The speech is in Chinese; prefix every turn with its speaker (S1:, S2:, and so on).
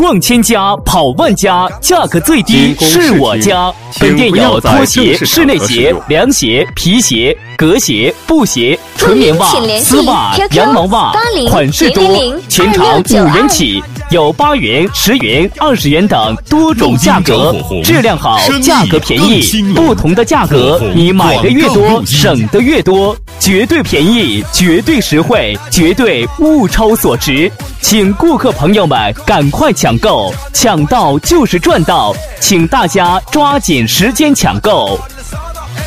S1: 逛千家，跑万家，价格最低是我家。本店有拖鞋、室内鞋、凉鞋、皮鞋、革鞋、布鞋、纯棉袜、丝袜、羊毛袜，款式多，全场5元起，有8元、10元、20元等多种价格，质量好，价格便宜，不同的价格，你买的越多，省的越多，绝对便宜，绝对实惠，绝对物超所值。请顾客朋友们赶快抢购，抢到就是赚到，请大家抓紧时间抢购。